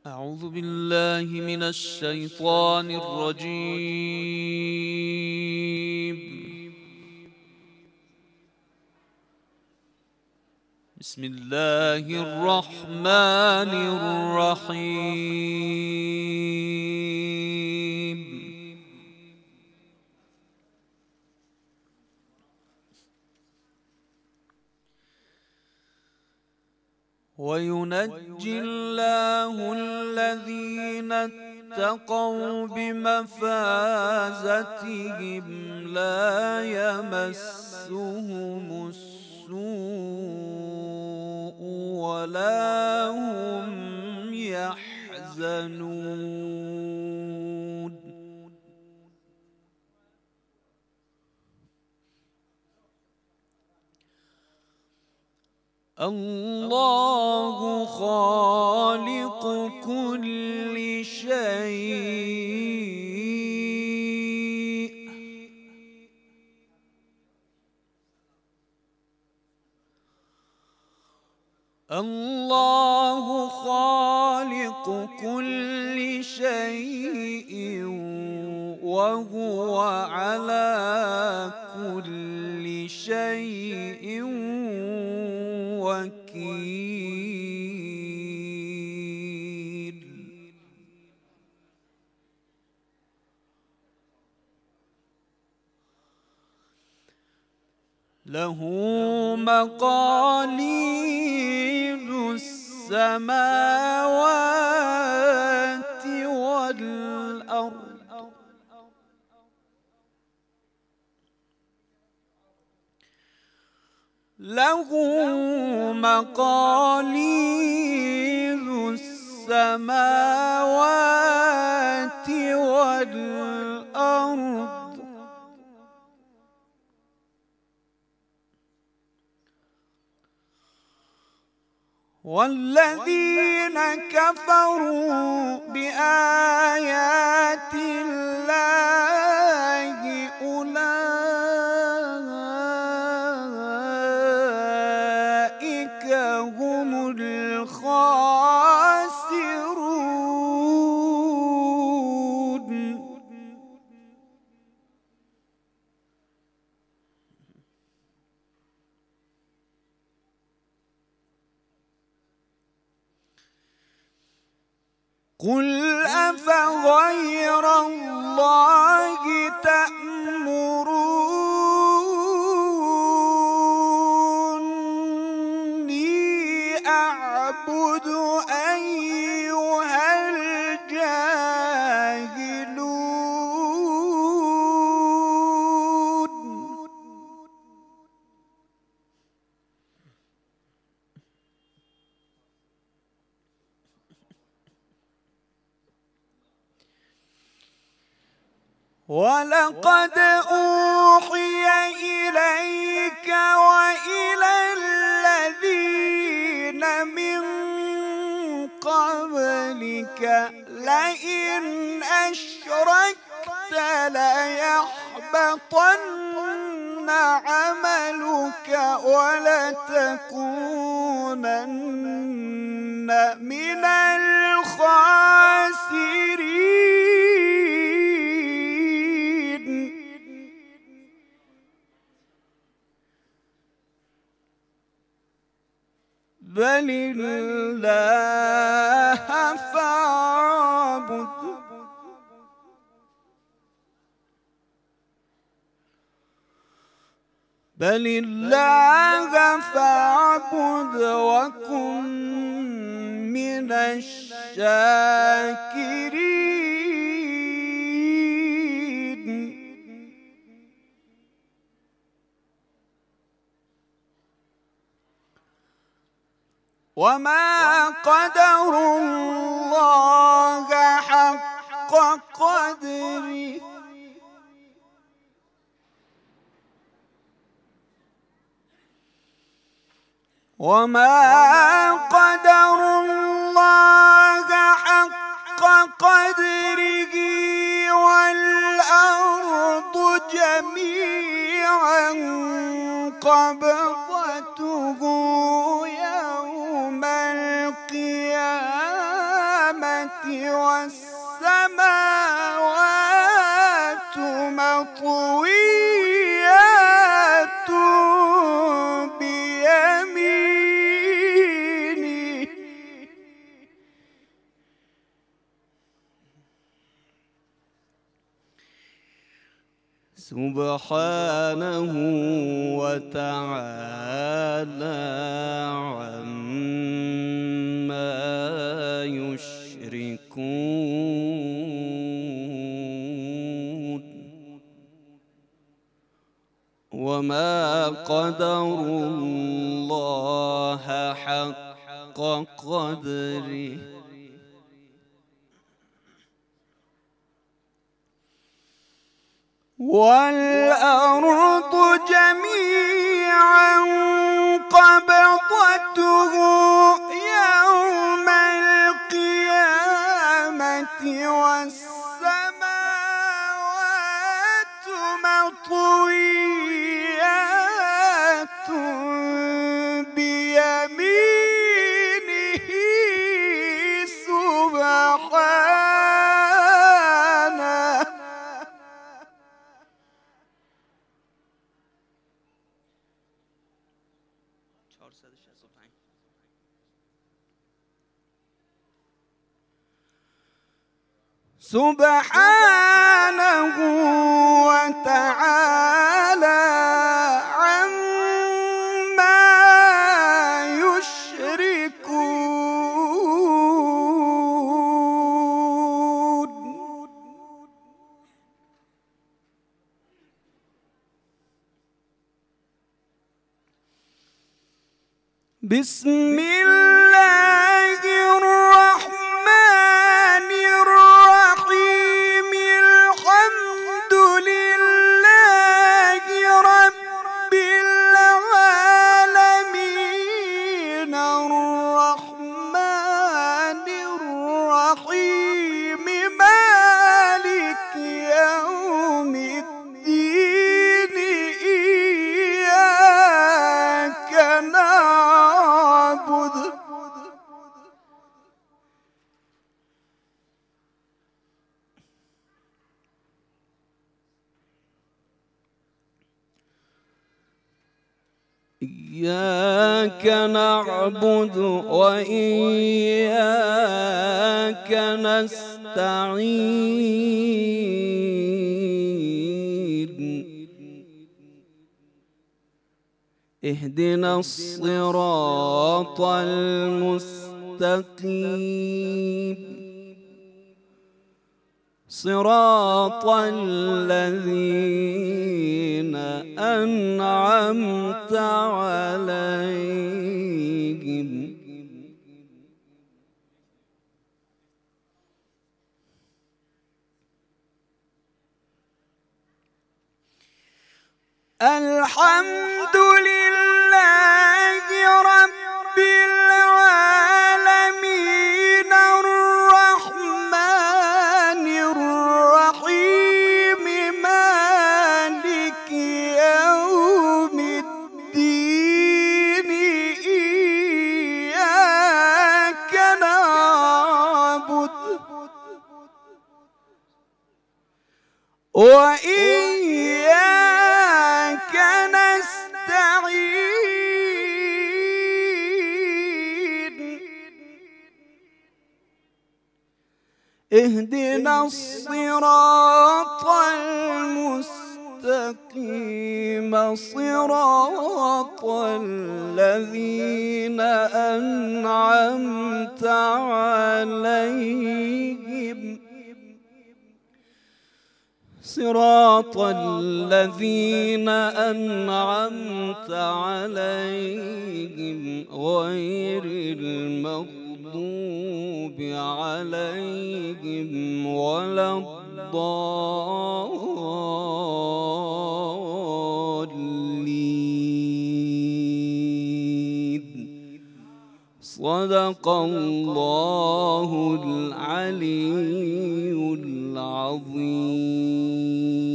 أعوذ بالله من الشيطان الرجيم. بسم الله الرحمن الرحيم. وينجي الله الذين اتقوا بمفازتهم لا يمسهم السوء ولا هم يحزنون. الله خالق كل شيء، الله خالق كل شيء وهو على كل شيء وكيل. له مقاليد السماوات والأرض، له مقاليد السماوات والأرض، والذين كفروا بآيات الله أولئك هم الخاسرون. قل أفغير الله تأمروني أعبد أيها الجاهلون. ولقد أوحي إليك وإلى الذين من قبلك لئن أشركت ليحبطن عملك ولتكونن من الخاسرين. بل الله فاعبد وكن من الشاكرين. وما قدروا الله حق قدره والأرض جميعا قبضته يوم القيامة والسماوات مطويات بيمينه سبحانه وتعالى عما يشركون وما قدروا الله حق قدره والأرض جميعا قبضته يوم القيامة والسماوات مطويات بيمينه سبحانه سبحانه وتعالى عما يشركون بسم الله الرحمن الرحيم الحمد لله رب العالمين الرحمن الرحيم مالك يوم الدين إياك نعبد وإياك نستعين اهدنا الصراط المستقيم صراط الذين أنعمت عليهم الحمد لله رب العالمين الرحمن الرحيم مالك يوم الدين إياك نعبد وإياك نستعين اهدنا الصراط المستقيم صراط الذين أنعمت عليهم صراط الذين أنعمت عليهم غير المغضوب عليهم ولا الضالين صدق الله العلي العظيم.